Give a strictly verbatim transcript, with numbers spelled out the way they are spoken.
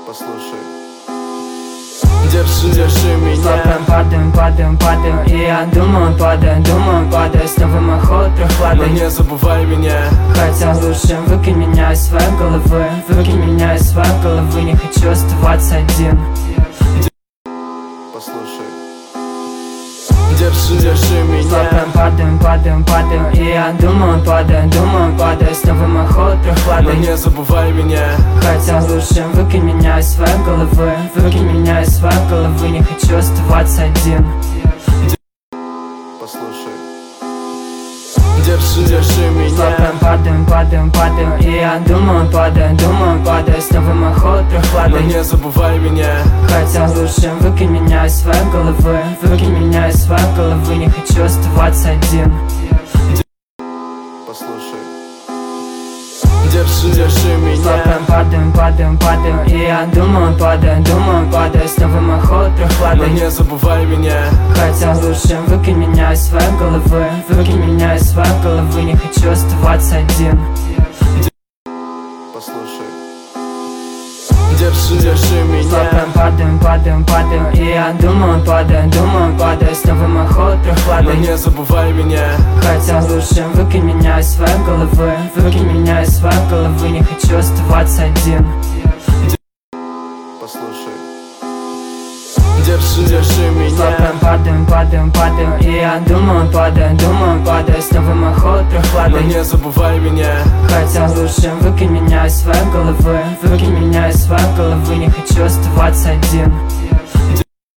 Послушай. Держи, держи меня. Хлопаем, падаем, падаем, падаем. И я думаю, падаю, думаю, падаю. С новым охот прохладой. Но не забывай меня. Хотя лучше выкинь меня из своей головы. Выкинь меня из своей головы. Не хочу оставаться один. Послушай. Держи, держи меня. Хлопаем, падаем, падаем, падаем. И я думаю, падаю, думаю, падаю. С новым охот Но прохладой. не забывай меня. Хотя лучше выкинь меня из своей головы. Выкинь меня из своей головы. Не хочу оставаться один. Послушай. Держи, держи меня. Хлопаем, падаем, падаем, падаем. И я думаю, падаю, думаю, падаю. С новым охот Но прохладой. не забывай меня. Хотя лучше выкинь меня из своей головы. Выкинь меня из своей головы. Не хочу оставаться один. Послушай. Держи, держи меня. Хлопаем, падаем, падаем, падаем. И я думаю, падаю, думаю, падаю. С новым охот Но прохладой. не забывай меня. Хотя лучше выкинь меня из своей головы. Выкинь меня из своей головы. Не хочу оставаться один. Послушай. Держи, держи меня. Хлопаем, падаем, падаем, падаем. И я думаю, падаю, думаю, падаю. С новым охот Но прохладой. не забывай меня. Хотя лучше выкинь меня из своей головы. Выкинь меня из своей головы. Не хочу оставаться один. Послушай. Держи, держи меня. Хлопаем, падаем, падаем, падаем. И я думаю, падаю, думаю, падаю. С новым охот Но прохладой. не забывай меня. Хотя лучше выкинь меня из своей головы. Выкинь меня из своей головы. Не хочу оставаться один.